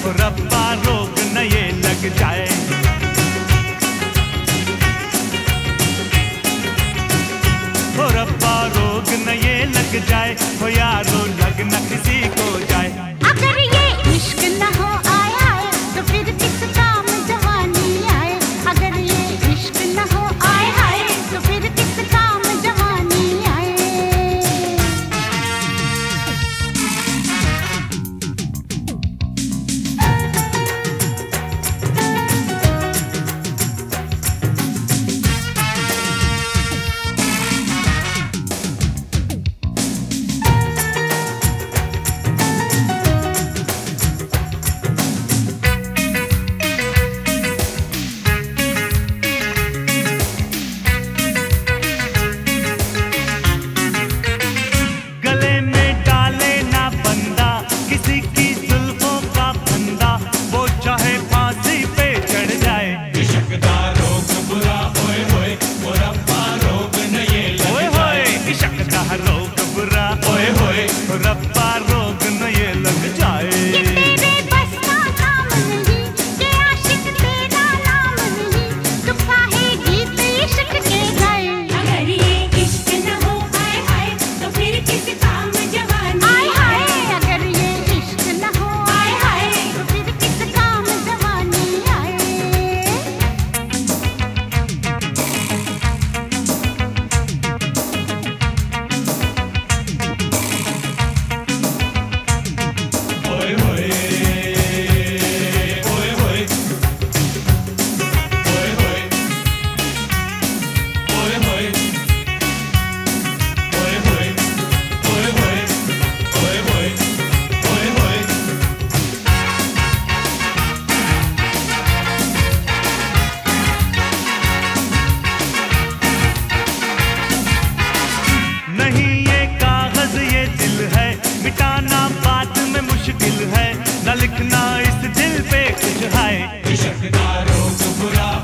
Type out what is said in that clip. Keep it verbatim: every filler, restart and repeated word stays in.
हो रब्बा रोग न ये लग जाए। हो रब्बा रोग न ये लग जाए, हो यारो लग न किसी को जाए। अगर ये इश्क न हो आए आए तो फिर किस काम जवानी आए। अगर ये इश्क न हो आए आए तो फिर किस काम जवानी आए। रब्बा रोग न ये लग जाए। ये तेरे बस का काम नहीं, ये आशिक तेरा नाम नहीं, तू काहे गीत इश्क के गाए। अगर ये इश्क न हो आए आए तो फिर किस काम जवानी आए हाय। अगर ये इश्क न हो आए हाय तो फिर किस काम जवानी आए। मिटाना बात में मुश्किल है, न लिखना इस दिल पे कुछ है। इश्क का रोग बुरा